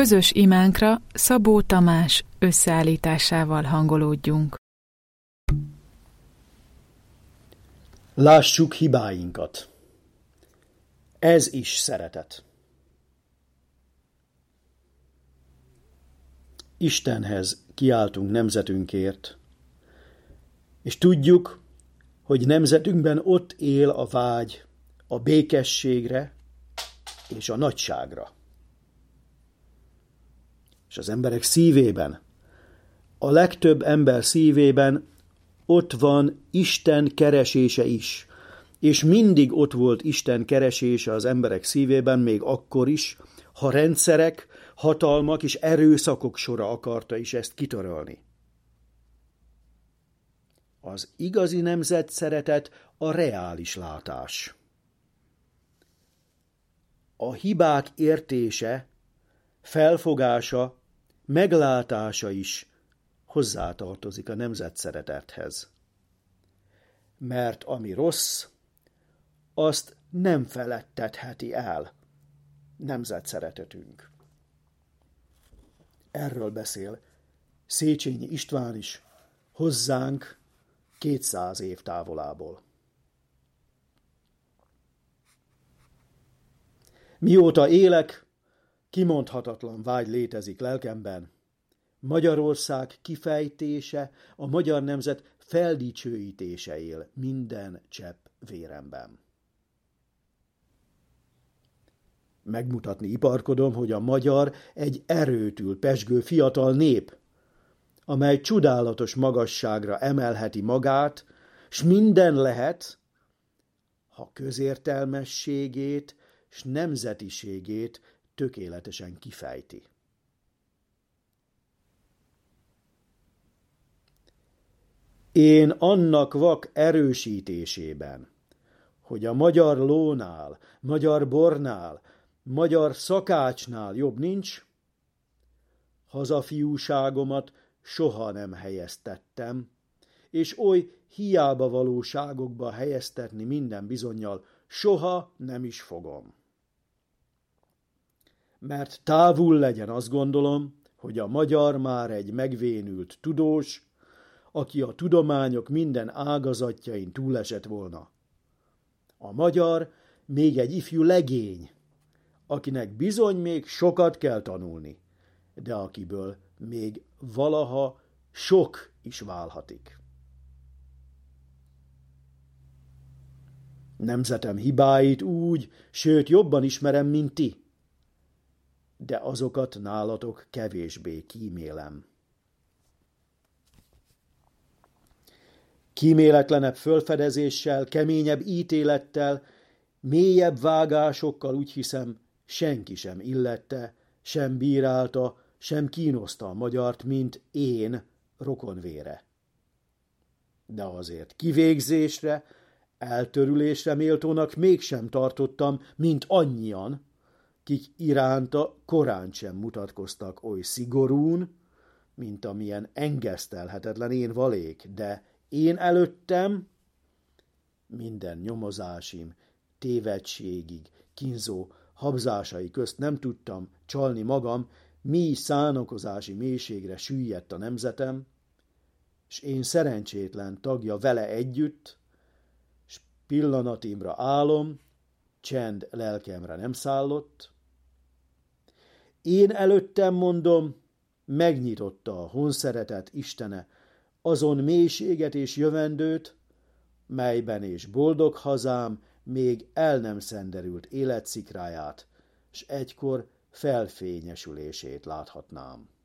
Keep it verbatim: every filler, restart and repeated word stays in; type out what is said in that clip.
közös imánkra Szabó Tamás összeállításával hangolódjunk. Lássuk hibáinkat. Ez is szeretet. Istenhez kiáltunk nemzetünkért, és tudjuk, hogy nemzetünkben ott él a vágy a békességre és a nagyságra. És az emberek szívében, a legtöbb ember szívében ott van Isten keresése is, és mindig ott volt Isten keresése az emberek szívében, még akkor is, ha rendszerek, hatalmak és erőszakok sora akarta is ezt kitörölni. Az igazi nemzet szeretet a reális látás. A hibák értése, felfogása, meglátása is hozzátartozik a nemzet szeretethez. Mert ami rossz, azt nem felettetheti el nemzet szeretetünk. Erről beszél Széchenyi István is hozzánk kétszáz év távolából. Mióta élek, kimondhatatlan vágy létezik lelkemben. Magyarország kifejtése, a magyar nemzet feldicsőítése él minden csepp véremben. Megmutatni iparkodom, hogy a magyar egy erőtül pezsgő fiatal nép, amely csodálatos magasságra emelheti magát, s minden lehet, ha közértelmességét s nemzetiségét tökéletesen kifejti. Én annak vak erősítésében, hogy a magyar lónál, magyar bornál, magyar szakácsnál jobb nincs, hazafiúságomat soha nem helyeztettem, és oly hiába valóságokba helyeztetni minden bizonnyal soha nem is fogom. Mert távul legyen, azt gondolom, hogy a magyar már egy megvénült tudós, aki a tudományok minden ágazatjain túlesett volna. A magyar még egy ifjú legény, akinek bizony még sokat kell tanulni, de akiből még valaha sok is válhatik. Nemzetem hibáit úgy, sőt jobban ismerem, mint ti, de azokat nálatok kevésbé kímélem. Kíméletlenebb fölfedezéssel, keményebb ítélettel, mélyebb vágásokkal úgy hiszem, senki sem illette, sem bírálta, sem kínoszta a magyart, mint én rokonvére. De azért kivégzésre, eltörülésre méltónak mégsem tartottam, mint annyian, kik iránta korán sem mutatkoztak oly szigorún, mint amilyen engesztelhetetlen én valék, de én előttem minden nyomozásim, tévedségig, kínzó habzásai közt nem tudtam csalni magam, mi szánakozási mélységre süllyedt a nemzetem, s én szerencsétlen tagja vele együtt, s pillanatimra álom, csend lelkemre nem szállott. Én előttem, mondom, megnyitotta a honszeretet Istene azon mélységet és jövendőt, melyben és boldog hazám még el nem szenderült életszikráját, s egykor felfényesülését láthatnám.